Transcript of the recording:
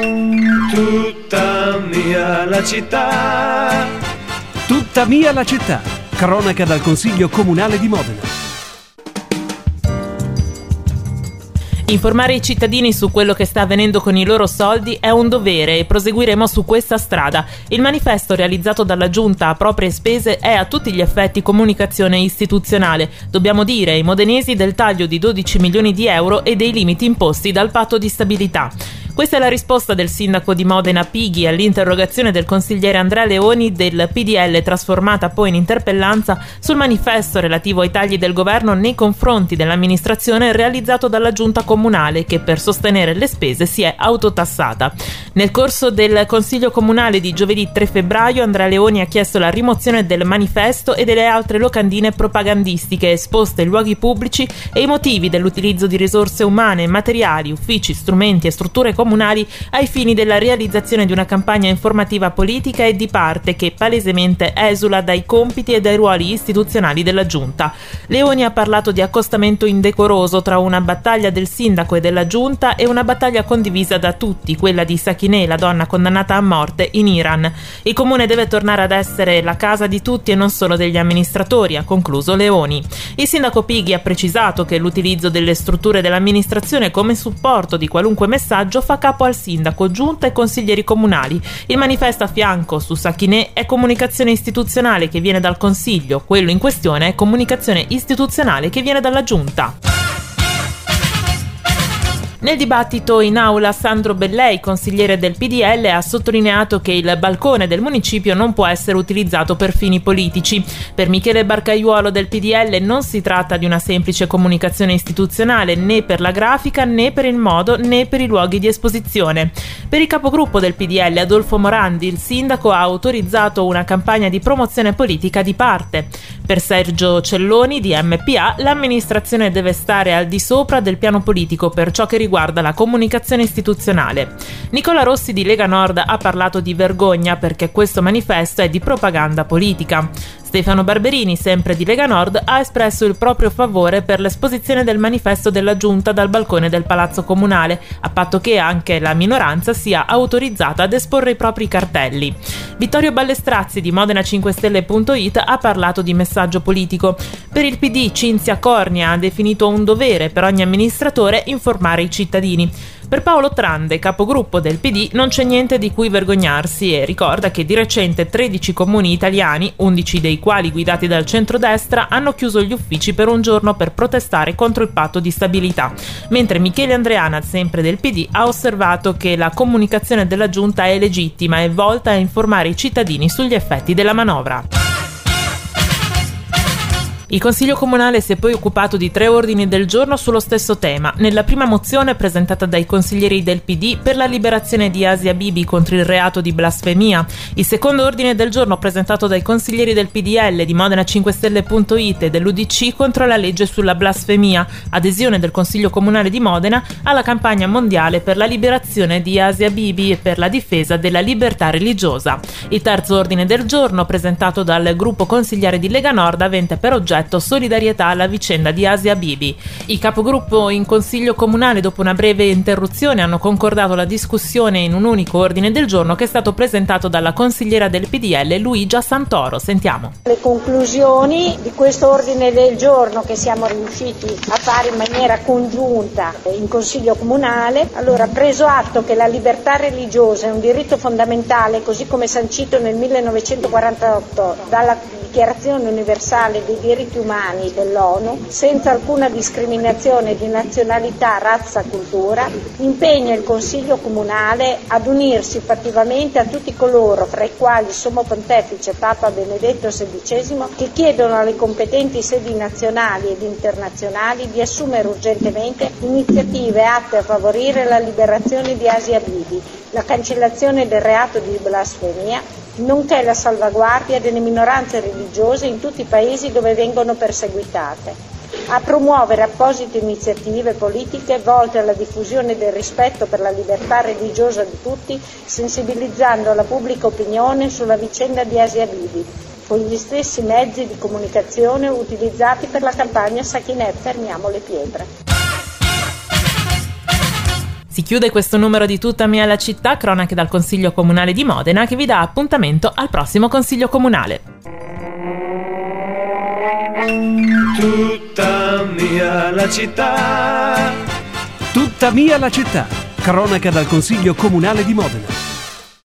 Tutta mia la città. Tutta mia la città. Cronaca dal Consiglio Comunale di Modena. Informare i cittadini su quello che sta avvenendo con i loro soldi è un dovere e proseguiremo su questa strada. Il manifesto realizzato dalla Giunta a proprie spese è a tutti gli effetti comunicazione istituzionale. Dobbiamo dire ai modenesi del taglio di 12 milioni di euro e dei limiti imposti dal patto di stabilità. Questa è la risposta del sindaco di Modena Pighi all'interrogazione del consigliere Andrea Leoni del PDL, trasformata poi in interpellanza sul manifesto relativo ai tagli del governo nei confronti dell'amministrazione realizzato dalla giunta comunale, che per sostenere le spese si è autotassata. Nel corso del consiglio comunale di giovedì 3 febbraio Andrea Leoni ha chiesto la rimozione del manifesto e delle altre locandine propagandistiche esposte in luoghi pubblici e i motivi dell'utilizzo di risorse umane, materiali, uffici, strumenti e strutture comunali ai fini della realizzazione di una campagna informativa politica e di parte che palesemente esula dai compiti e dai ruoli istituzionali della giunta. Leoni ha parlato di accostamento indecoroso tra una battaglia del sindaco e della giunta e una battaglia condivisa da tutti, quella di Sakineh, la donna condannata a morte in Iran. Il comune deve tornare ad essere la casa di tutti e non solo degli amministratori, ha concluso Leoni. Il sindaco Pighi ha precisato che l'utilizzo delle strutture dell'amministrazione come supporto di qualunque messaggio fa capo al sindaco, giunta e consiglieri comunali. Il manifesto a fianco su Sakineh è comunicazione istituzionale che viene dal consiglio, quello in questione è comunicazione istituzionale che viene dalla giunta. Nel dibattito in aula Sandro Bellei, consigliere del PDL, ha sottolineato che il balcone del municipio non può essere utilizzato per fini politici. Per Michele Barcaiuolo del PDL non si tratta di una semplice comunicazione istituzionale né per la grafica né per il modo né per i luoghi di esposizione. Per il capogruppo del PDL Adolfo Morandi il sindaco ha autorizzato una campagna di promozione politica di parte. Per Sergio Celloni di MPA l'amministrazione deve stare al di sopra del piano politico per ciò che riguarda la comunicazione istituzionale. Nicola Rossi di Lega Nord ha parlato di vergogna perché questo manifesto è di propaganda politica. Stefano Barberini, sempre di Lega Nord, ha espresso il proprio favore per l'esposizione del manifesto della giunta dal balcone del Palazzo Comunale, a patto che anche la minoranza sia autorizzata ad esporre i propri cartelli. Vittorio Ballestrazzi di Modena5stelle.it ha parlato di messaggio politico. Per il PD Cinzia Cornia ha definito un dovere per ogni amministratore informare i cittadini. Per Paolo Trande, capogruppo del PD, non c'è niente di cui vergognarsi e ricorda che di recente 13 comuni italiani, 11 dei quali guidati dal centrodestra, hanno chiuso gli uffici per un giorno per protestare contro il patto di stabilità, mentre Michele Andreana, sempre del PD, ha osservato che la comunicazione della giunta è legittima e volta a informare i cittadini sugli effetti della manovra. Il Consiglio Comunale si è poi occupato di 3 ordini del giorno sullo stesso tema. Nella prima mozione, presentata dai consiglieri del PD, per la liberazione di Asia Bibi contro il reato di blasfemia. Il secondo ordine del giorno, presentato dai consiglieri del PDL, di Modena5stelle.it e dell'UDC, contro la legge sulla blasfemia, adesione del Consiglio Comunale di Modena alla campagna mondiale per la liberazione di Asia Bibi e per la difesa della libertà religiosa. Il terzo ordine del giorno, presentato dal gruppo consigliare di Lega Nord, avente per oggetto solidarietà alla vicenda di Asia Bibi. I capogruppo in Consiglio Comunale, dopo una breve interruzione, hanno concordato la discussione in un unico ordine del giorno che è stato presentato dalla consigliera del PDL Luigia Santoro. Sentiamo. Le conclusioni di questo ordine del giorno che siamo riusciti a fare in maniera congiunta in Consiglio Comunale. Allora, preso atto che la libertà religiosa è un diritto fondamentale, così come sancito nel 1948 dalla Dichiarazione Universale dei Diritti Umani dell'ONU, senza alcuna discriminazione di nazionalità, razza, cultura, impegna il Consiglio Comunale ad unirsi fattivamente a tutti coloro, fra i quali il Sommo Pontefice Papa Benedetto XVI, che chiedono alle competenti sedi nazionali ed internazionali di assumere urgentemente iniziative atte a favorire la liberazione di Asia Bibi, la cancellazione del reato di blasfemia, nonché la salvaguardia delle minoranze religiose in tutti i paesi dove vengono perseguitate, a promuovere apposite iniziative politiche volte alla diffusione del rispetto per la libertà religiosa di tutti, sensibilizzando la pubblica opinione sulla vicenda di Asia Bibi, con gli stessi mezzi di comunicazione utilizzati per la campagna Sakineh, fermiamo le pietre. Si chiude questo numero di Tutta mia la città, cronache dal Consiglio Comunale di Modena, che vi dà appuntamento al prossimo Consiglio Comunale. Tutta mia la città. Tutta mia la città, cronaca dal Consiglio Comunale di Modena.